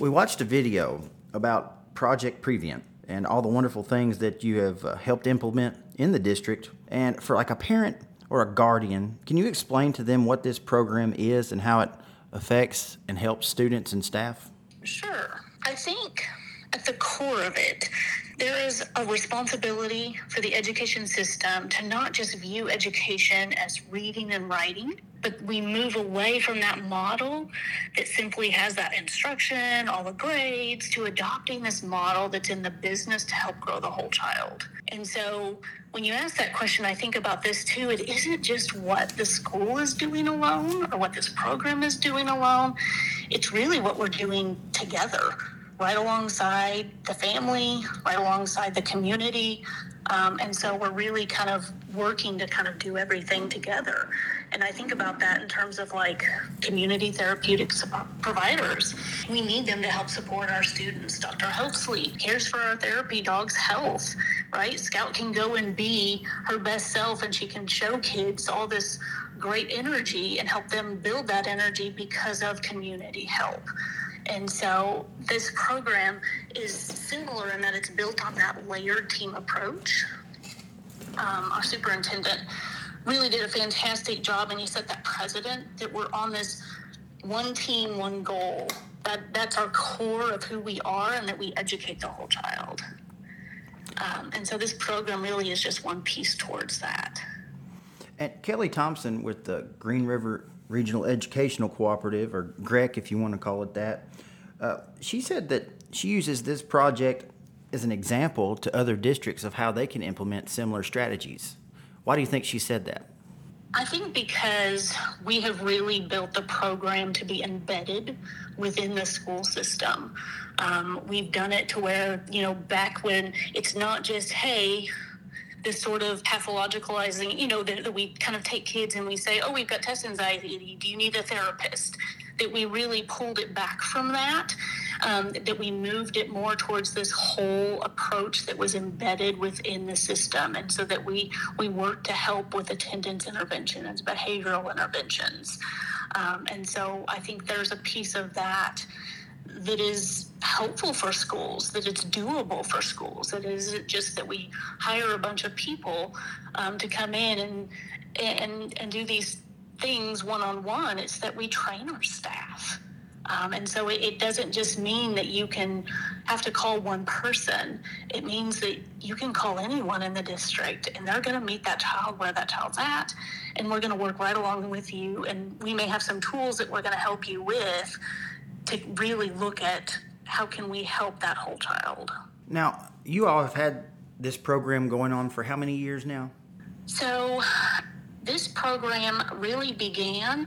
We watched a video about Project Prevent and all the wonderful things that you have helped implement in the district. And for like a parent or a guardian, can you explain to them what this program is and how it affects and helps students and staff? Sure. I think at the core of it, there is a responsibility for the education system to not just view education as reading and writing, but we move away from that model that simply has that instruction, all the grades, to adopting this model that's in the business to help grow the whole child. And so when you ask that question, I think about this too. It isn't just what the school is doing alone or what this program is doing alone. It's really what we're doing together, right alongside the family, right alongside the community. And so we're really kind of working to kind of do everything together. And I think about that in terms of like community therapeutics providers. We need them to help support our students. Dr. Hopesley cares for our therapy dog's health, right? Scout can go and be her best self, and she can show kids all this great energy and help them build that energy because of community help. And so this program is similar in that it's built on that layered team approach. Our superintendent really did a fantastic job, and he set that precedent that we're on this one team, one goal. That's our core of who we are, and that we educate the whole child. And so this program really is just one piece towards that. And Kelly Thompson with the Green River Regional Educational Cooperative, or GREC if you want to call it that, she said that she uses this project as an example to other districts of how they can implement similar strategies. Why do you think she said that? I think because we have really built the program to be embedded within the school system. We've done it to where, back when it's not just, hey, this sort of pathologicalizing, that we kind of take kids and we say, oh, we've got test anxiety. Do you need a therapist? That we really pulled it back from that, that we moved it more towards this whole approach that was embedded within the system. And so that we work to help with attendance interventions, behavioral interventions. And so I think there's a piece of that is helpful for schools, that it's doable for schools. That isn't just that we hire a bunch of people to come in and do these things one-on-one. It's that we train our staff. And so it doesn't just mean that you can have to call one person. It means that you can call anyone in the district, and they're going to meet that child where that child's at, and we're going to work right along with you. And we may have some tools that we're going to help you with to really look at how can we help that whole child. Now, you all have had this program going on for how many years now? So this program really began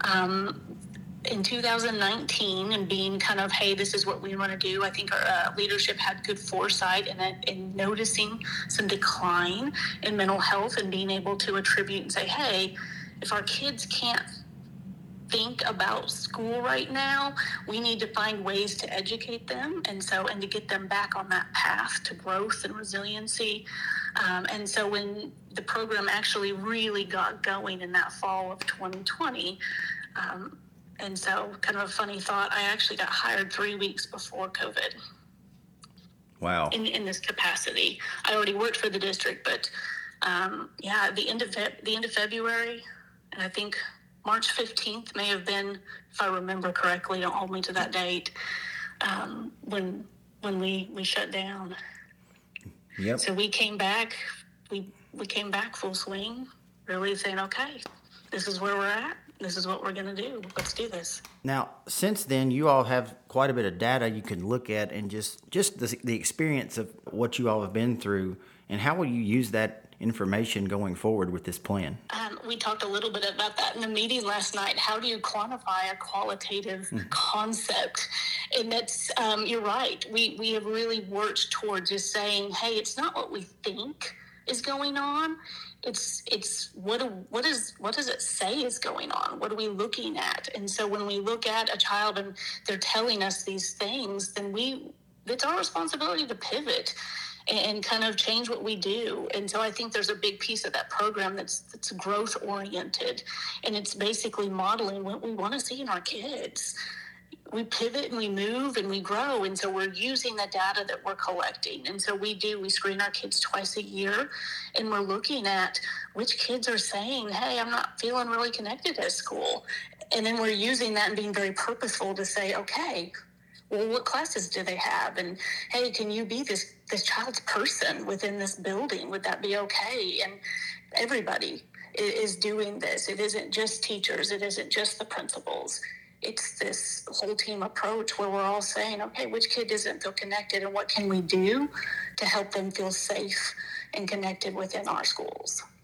in 2019 and being kind of, hey, this is what we want to do. I think our leadership had good foresight in noticing some decline in mental health and being able to attribute and say, hey, if our kids can't think about school right now, we need to find ways to educate them and to get them back on that path to growth and resiliency. And so when the program actually really got going in that fall of 2020, and so kind of a funny thought, I actually got hired 3 weeks before COVID. Wow. In this capacity. I already worked for the district, but the end of February, and I think March 15th may have been, if I remember correctly, don't hold me to that date, when we shut down. Yep. So we came back, we came back full swing, really saying, okay, this is where we're at. This is what we're going to do. Let's do this. Now, since then, you all have quite a bit of data you can look at, and just the experience of what you all have been through, and how will you use that information going forward with this plan? We talked a little bit about that in the meeting last night. How do you quantify a qualitative concept? And that's, you're right. We have really worked towards just saying, hey, it's not what we think is going on. It's what does it say is going on? What are we looking at? And so when we look at a child and they're telling us these things, then it's our responsibility to pivot and kind of change what we do. And so I think there's a big piece of that program that's growth oriented, and it's basically modeling what we want to see in our kids. we pivot and we move and we grow. And so we're using the data that we're collecting. And so we screen our kids twice a year, and we're looking at which kids are saying, hey, I'm not feeling really connected at school. And then we're using that and being very purposeful to say, okay, well, what classes do they have? And hey, can you be this child's person within this building? Would that be okay? And everybody is doing this. It isn't just teachers. It isn't just the principals. It's this whole team approach where we're all saying, okay, which kid doesn't feel connected, and what can we do to help them feel safe and connected within our schools?